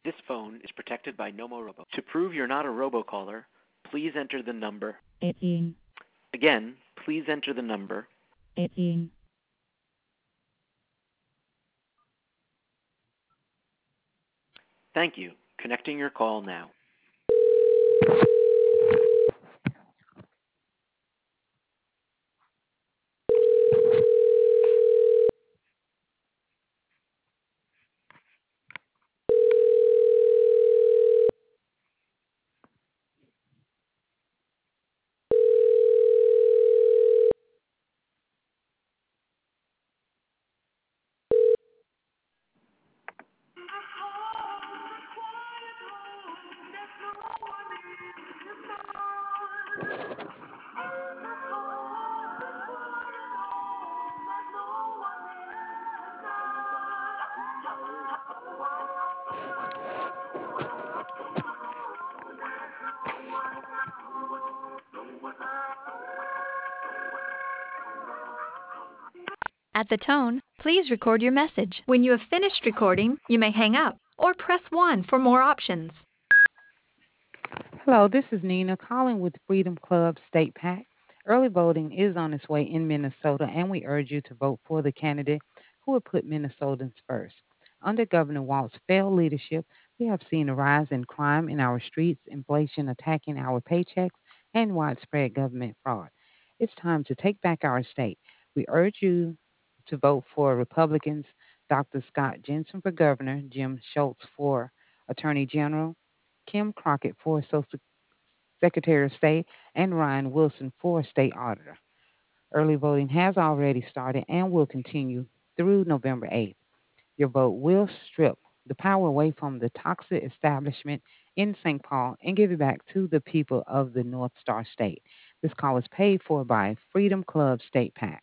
This phone is protected by Nomorobo. To prove you're not a robocaller, please enter the number. 18. Again, please enter the number. 18. Thank you. Connecting your call now. At the tone, please record your message. When you have finished recording, you may hang up or press 1 for more options. Hello, this is Nina calling with Freedom Club State PAC. Early voting is on its way in Minnesota, and we urge you to vote for the candidate who will put Minnesotans first. Under Governor Walt's failed leadership, we have seen a rise in crime in our streets, inflation attacking our paychecks, and widespread government fraud. It's time to take back our state. We urge you to vote for Republicans, Dr. Scott Jensen for governor, Jim Schultz for attorney general, Kim Crockett for Social Secretary of State, and Ryan Wilson for State Auditor. Early voting has already started and will continue through November 8th. Your vote will strip the power away from the toxic establishment in St. Paul and give it back to the people of the North Star State. This call is paid for by Freedom Club State PAC.